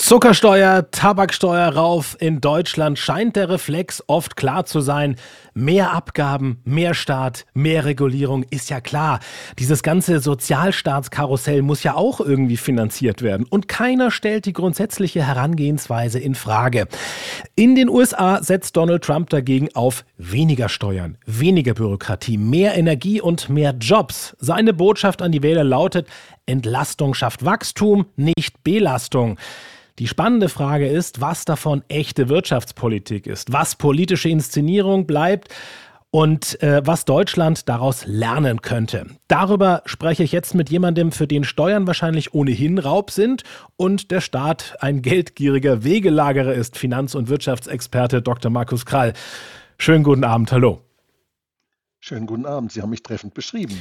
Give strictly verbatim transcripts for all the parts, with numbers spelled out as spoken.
Zuckersteuer, Tabaksteuer rauf. In Deutschland scheint der Reflex oft klar zu sein. Mehr Abgaben, mehr Staat, mehr Regulierung, ist ja klar. Dieses ganze Sozialstaatskarussell muss ja auch irgendwie finanziert werden. Und keiner stellt die grundsätzliche Herangehensweise in Frage. In den U S A setzt Donald Trump dagegen auf weniger Steuern, weniger Bürokratie, mehr Energie und mehr Jobs. Seine Botschaft an die Wähler lautet: Entlastung schafft Wachstum, nicht Belastung. Die spannende Frage ist, was davon echte Wirtschaftspolitik ist, was politische Inszenierung bleibt und äh, was Deutschland daraus lernen könnte. Darüber spreche ich jetzt mit jemandem, für den Steuern wahrscheinlich ohnehin Raub sind und der Staat ein geldgieriger Wegelagerer ist. Finanz- und Wirtschaftsexperte Doktor Markus Krall. Schönen guten Abend, hallo. Schönen guten Abend, Sie haben mich treffend beschrieben.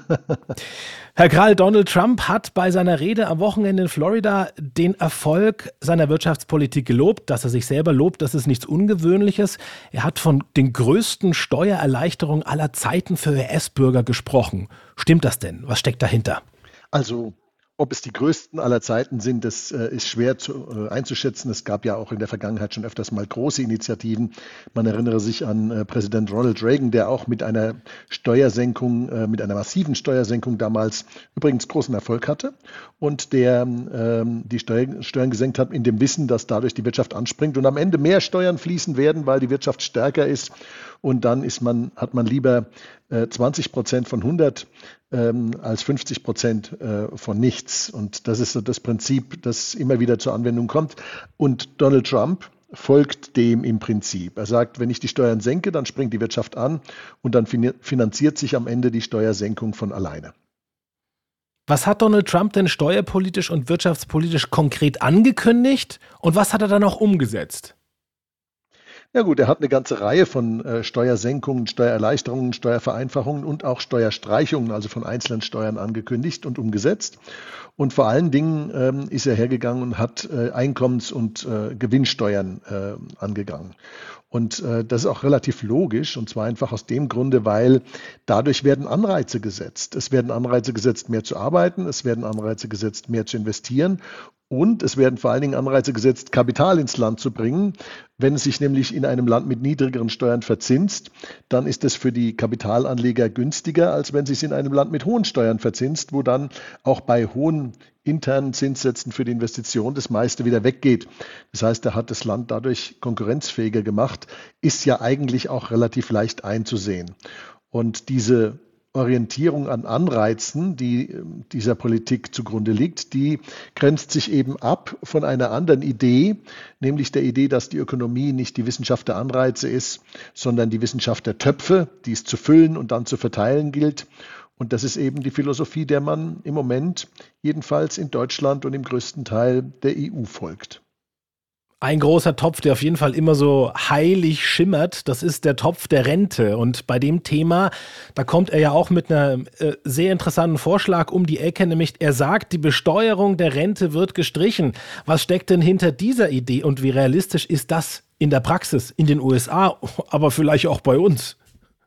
Herr Krall, Donald Trump hat bei seiner Rede am Wochenende in Florida den Erfolg seiner Wirtschaftspolitik gelobt. Dass er sich selber lobt, das ist nichts Ungewöhnliches. Er hat von den größten Steuererleichterungen aller Zeiten für U S-Bürger gesprochen. Stimmt das denn? Was steckt dahinter? Also, ob es die größten aller Zeiten sind, das äh, ist schwer zu, äh, einzuschätzen. Es gab ja auch in der Vergangenheit schon öfters mal große Initiativen. Man erinnere sich an äh, Präsident Ronald Reagan, der auch mit einer Steuersenkung, äh, mit einer massiven Steuersenkung damals übrigens großen Erfolg hatte und der ähm, die Steuer, Steuern gesenkt hat in dem Wissen, dass dadurch die Wirtschaft anspringt und am Ende mehr Steuern fließen werden, weil die Wirtschaft stärker ist. Und dann ist man, hat man lieber äh, zwanzig Prozent von hundert ähm, als fünfzig Prozent äh, von nichts. Und das ist so das Prinzip, das immer wieder zur Anwendung kommt. Und Donald Trump folgt dem im Prinzip. Er sagt, wenn ich die Steuern senke, dann springt die Wirtschaft an und dann fin- finanziert sich am Ende die Steuersenkung von alleine. Was hat Donald Trump denn steuerpolitisch und wirtschaftspolitisch konkret angekündigt und was hat er dann auch umgesetzt? Ja gut, er hat eine ganze Reihe von äh, Steuersenkungen, Steuererleichterungen, Steuervereinfachungen und auch Steuerstreichungen, also von einzelnen Steuern angekündigt und umgesetzt. Und vor allen Dingen ähm, ist er hergegangen und hat äh, Einkommens- und äh, Gewinnsteuern äh, angegangen. Und äh, das ist auch relativ logisch, und zwar einfach aus dem Grunde, weil dadurch werden Anreize gesetzt. Es werden Anreize gesetzt, mehr zu arbeiten, es werden Anreize gesetzt, mehr zu investieren. Und es werden vor allen Dingen Anreize gesetzt, Kapital ins Land zu bringen. Wenn es sich nämlich in einem Land mit niedrigeren Steuern verzinst, dann ist es für die Kapitalanleger günstiger, als wenn es sich in einem Land mit hohen Steuern verzinst, wo dann auch bei hohen internen Zinssätzen für die Investition das meiste wieder weggeht. Das heißt, er hat das Land dadurch konkurrenzfähiger gemacht, ist ja eigentlich auch relativ leicht einzusehen. Und diese Orientierung an Anreizen, die dieser Politik zugrunde liegt, die grenzt sich eben ab von einer anderen Idee, nämlich der Idee, dass die Ökonomie nicht die Wissenschaft der Anreize ist, sondern die Wissenschaft der Töpfe, die es zu füllen und dann zu verteilen gilt. Und das ist eben die Philosophie, der man im Moment jedenfalls in Deutschland und im größten Teil der E U folgt. Ein großer Topf, der auf jeden Fall immer so heilig schimmert, das ist der Topf der Rente. Und bei dem Thema, da kommt er ja auch mit einem äh, sehr interessanten Vorschlag um die Ecke, nämlich er sagt, die Besteuerung der Rente wird gestrichen. Was steckt denn hinter dieser Idee und wie realistisch ist das in der Praxis in den U S A, aber vielleicht auch bei uns?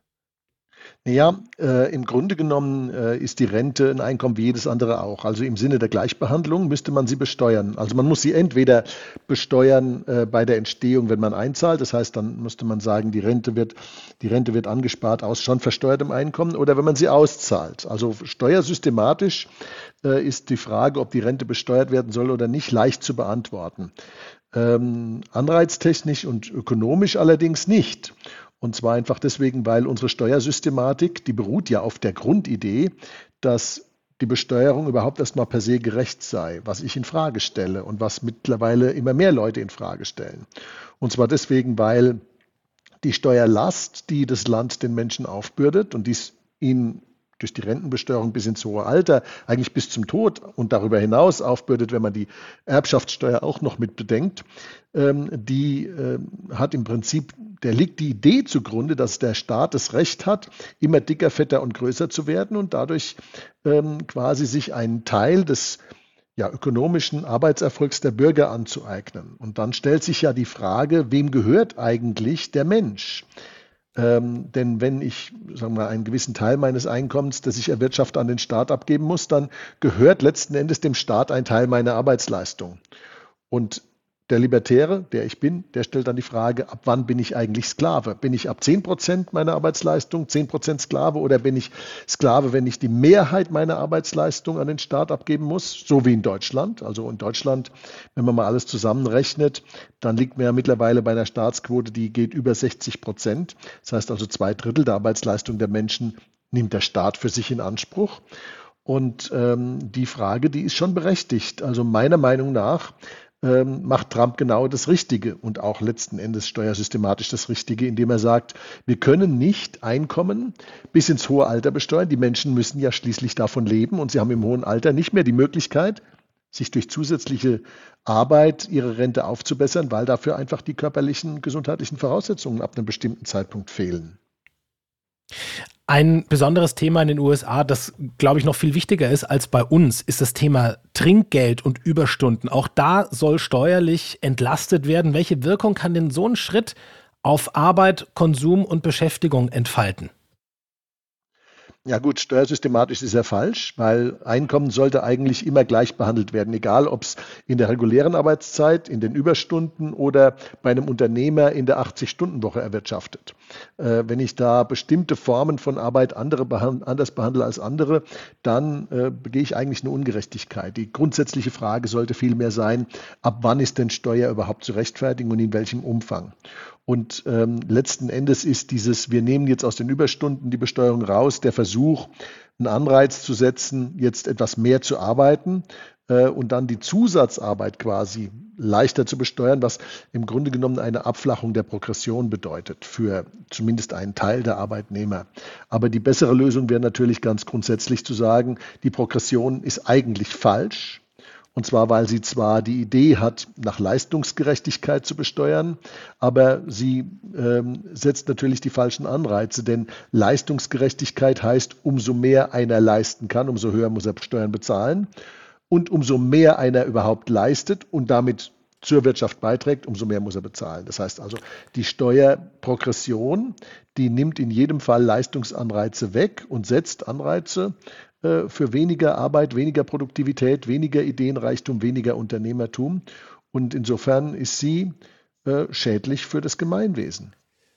Ja, äh, im Grunde genommen äh, ist die Rente ein Einkommen wie jedes andere auch. Also im Sinne der Gleichbehandlung müsste man sie besteuern. Also man muss sie entweder besteuern äh, bei der Entstehung, wenn man einzahlt. Das heißt, dann müsste man sagen, die Rente wird, die Rente wird angespart aus schon versteuertem Einkommen, oder wenn man sie auszahlt. Also steuersystematisch äh, ist die Frage, ob die Rente besteuert werden soll oder nicht, leicht zu beantworten. Ähm, anreiztechnisch und ökonomisch allerdings nicht. Und zwar einfach deswegen, weil unsere Steuersystematik, die beruht ja auf der Grundidee, dass die Besteuerung überhaupt erstmal per se gerecht sei, was ich in Frage stelle und was mittlerweile immer mehr Leute in Frage stellen. Und zwar deswegen, weil die Steuerlast, die das Land den Menschen aufbürdet und dies ihnen durch die Rentenbesteuerung bis ins hohe Alter, eigentlich bis zum Tod und darüber hinaus aufbürdet, wenn man die Erbschaftssteuer auch noch mit bedenkt, ähm, die äh, hat im Prinzip, der liegt die Idee zugrunde, dass der Staat das Recht hat, immer dicker, fetter und größer zu werden und dadurch ähm, quasi sich einen Teil des ja, ökonomischen Arbeitserfolgs der Bürger anzueignen. Und dann stellt sich ja die Frage, wem gehört eigentlich der Mensch? Ähm, denn wenn ich, sagen wir mal, einen gewissen Teil meines Einkommens, das ich erwirtschafte, an den Staat abgeben muss, dann gehört letzten Endes dem Staat ein Teil meiner Arbeitsleistung. Und der Libertäre, der ich bin, der stellt dann die Frage, ab wann bin ich eigentlich Sklave? Bin ich ab zehn Prozent meiner Arbeitsleistung zehn Prozent Sklave oder bin ich Sklave, wenn ich die Mehrheit meiner Arbeitsleistung an den Staat abgeben muss, so wie in Deutschland? Also in Deutschland, wenn man mal alles zusammenrechnet, dann liegt man ja mittlerweile bei einer Staatsquote, die geht über sechzig Prozent. Das heißt also, zwei Drittel der Arbeitsleistung der Menschen nimmt der Staat für sich in Anspruch. Und ähm, die Frage, die ist schon berechtigt. Also meiner Meinung nach ähm, macht Trump genau das Richtige und auch letzten Endes steuersystematisch das Richtige, indem er sagt, wir können nicht Einkommen bis ins hohe Alter besteuern. Die Menschen müssen ja schließlich davon leben und sie haben im hohen Alter nicht mehr die Möglichkeit, sich durch zusätzliche Arbeit ihre Rente aufzubessern, weil dafür einfach die körperlichen, gesundheitlichen Voraussetzungen ab einem bestimmten Zeitpunkt fehlen. Ein besonderes Thema in den U S A, das, glaube ich, noch viel wichtiger ist als bei uns, ist das Thema Trinkgeld und Überstunden. Auch da soll steuerlich entlastet werden. Welche Wirkung kann denn so ein Schritt auf Arbeit, Konsum und Beschäftigung entfalten? Ja gut, steuersystematisch ist ja falsch, weil Einkommen sollte eigentlich immer gleich behandelt werden, egal ob es in der regulären Arbeitszeit, in den Überstunden oder bei einem Unternehmer in der achtzig-Stunden-Woche erwirtschaftet. Äh, wenn ich da bestimmte Formen von Arbeit andere behand- anders behandle als andere, dann äh, begehe ich eigentlich eine Ungerechtigkeit. Die grundsätzliche Frage sollte vielmehr sein, ab wann ist denn Steuer überhaupt zu rechtfertigen und in welchem Umfang? Und ähm, letzten Endes ist dieses, wir nehmen jetzt aus den Überstunden die Besteuerung raus, der Versuch, einen Anreiz zu setzen, jetzt etwas mehr zu arbeiten äh, und dann die Zusatzarbeit quasi leichter zu besteuern, was im Grunde genommen eine Abflachung der Progression bedeutet, für zumindest einen Teil der Arbeitnehmer. Aber die bessere Lösung wäre natürlich ganz grundsätzlich zu sagen, die Progression ist eigentlich falsch. Und zwar, weil sie zwar die Idee hat, nach Leistungsgerechtigkeit zu besteuern, aber sie ähm, setzt natürlich die falschen Anreize. Denn Leistungsgerechtigkeit heißt, umso mehr einer leisten kann, umso höher muss er Steuern bezahlen. Und umso mehr einer überhaupt leistet und damit zur Wirtschaft beiträgt, umso mehr muss er bezahlen. Das heißt also, die Steuerprogression, die nimmt in jedem Fall Leistungsanreize weg und setzt Anreize für weniger Arbeit, weniger Produktivität, weniger Ideenreichtum, weniger Unternehmertum. Und insofern ist sie äh, schädlich für das Gemeinwesen.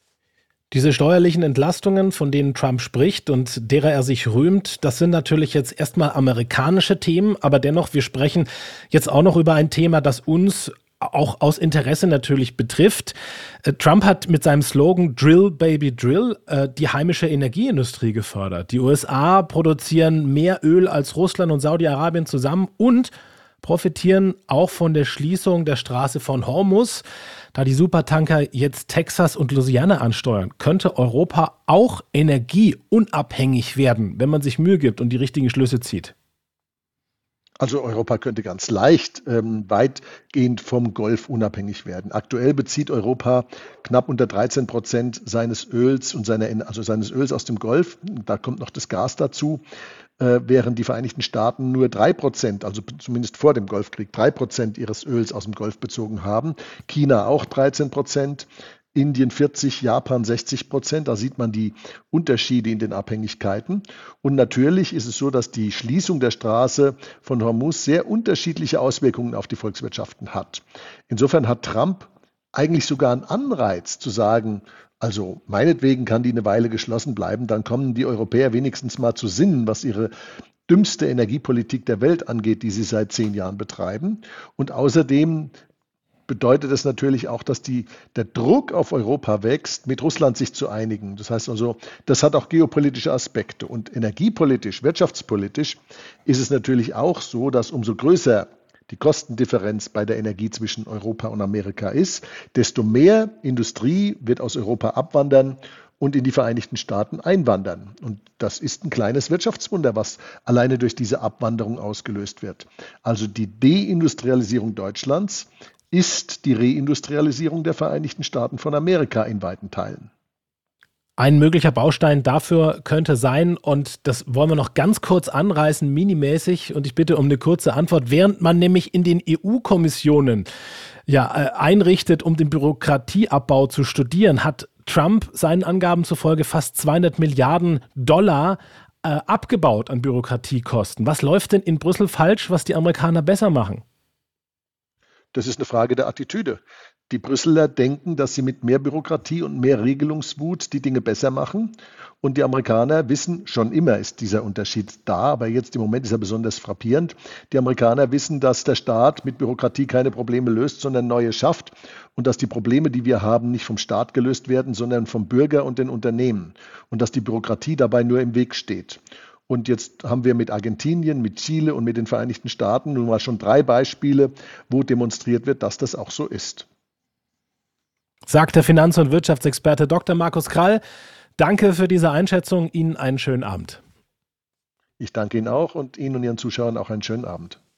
Diese steuerlichen Entlastungen, von denen Trump spricht und derer er sich rühmt, das sind natürlich jetzt erstmal amerikanische Themen, aber dennoch, wir sprechen jetzt auch noch über ein Thema, das uns auch aus Interesse natürlich betrifft. Trump hat mit seinem Slogan Drill, Baby, Drill äh, die heimische Energieindustrie gefördert. Die U S A produzieren mehr Öl als Russland und Saudi-Arabien zusammen und profitieren auch von der Schließung der Straße von Hormuz. Da die Supertanker jetzt Texas und Louisiana ansteuern, könnte Europa auch energieunabhängig werden, wenn man sich Mühe gibt und die richtigen Schlüsse zieht. Also Europa könnte ganz leicht ähm, weitgehend vom Golf unabhängig werden. Aktuell bezieht Europa knapp unter dreizehn Prozent seines Öls und seiner, also seines Öls aus dem Golf. Da kommt noch das Gas dazu, äh, während die Vereinigten Staaten nur drei Prozent, also zumindest vor dem Golfkrieg, drei Prozent ihres Öls aus dem Golf bezogen haben. China auch dreizehn Prozent. Indien vierzig, Japan sechzig Prozent. Da sieht man die Unterschiede in den Abhängigkeiten. Und natürlich ist es so, dass die Schließung der Straße von Hormuz sehr unterschiedliche Auswirkungen auf die Volkswirtschaften hat. Insofern hat Trump eigentlich sogar einen Anreiz zu sagen, also meinetwegen kann die eine Weile geschlossen bleiben, dann kommen die Europäer wenigstens mal zu Sinnen, was ihre dümmste Energiepolitik der Welt angeht, die sie seit zehn Jahren betreiben. Und außerdem bedeutet es natürlich auch, dass die, der Druck auf Europa wächst, mit Russland sich zu einigen. Das heißt also, das hat auch geopolitische Aspekte. Und energiepolitisch, wirtschaftspolitisch ist es natürlich auch so, dass umso größer die Kostendifferenz bei der Energie zwischen Europa und Amerika ist, desto mehr Industrie wird aus Europa abwandern und in die Vereinigten Staaten einwandern. Und das ist ein kleines Wirtschaftswunder, was alleine durch diese Abwanderung ausgelöst wird. Also die Deindustrialisierung Deutschlands ist die Reindustrialisierung der Vereinigten Staaten von Amerika in weiten Teilen. Ein möglicher Baustein dafür könnte sein, und das wollen wir noch ganz kurz anreißen, minimäßig, und ich bitte um eine kurze Antwort, während man nämlich in den E U-Kommissionen ja, äh, einrichtet, um den Bürokratieabbau zu studieren, hat Trump seinen Angaben zufolge fast zweihundert Milliarden Dollar äh, abgebaut an Bürokratiekosten. Was läuft denn in Brüssel falsch, was die Amerikaner besser machen? Das ist eine Frage der Attitüde. Die Brüsseler denken, dass sie mit mehr Bürokratie und mehr Regelungswut die Dinge besser machen. Und die Amerikaner wissen, schon immer ist dieser Unterschied da, aber jetzt im Moment ist er besonders frappierend. Die Amerikaner wissen, dass der Staat mit Bürokratie keine Probleme löst, sondern neue schafft. Und dass die Probleme, die wir haben, nicht vom Staat gelöst werden, sondern vom Bürger und den Unternehmen. Und dass die Bürokratie dabei nur im Weg steht. Und jetzt haben wir mit Argentinien, mit Chile und mit den Vereinigten Staaten nun mal schon drei Beispiele, wo demonstriert wird, dass das auch so ist. Sagt der Finanz- und Wirtschaftsexperte Doktor Markus Krall. Danke für diese Einschätzung. Ihnen einen schönen Abend. Ich danke Ihnen auch und Ihnen und Ihren Zuschauern auch einen schönen Abend.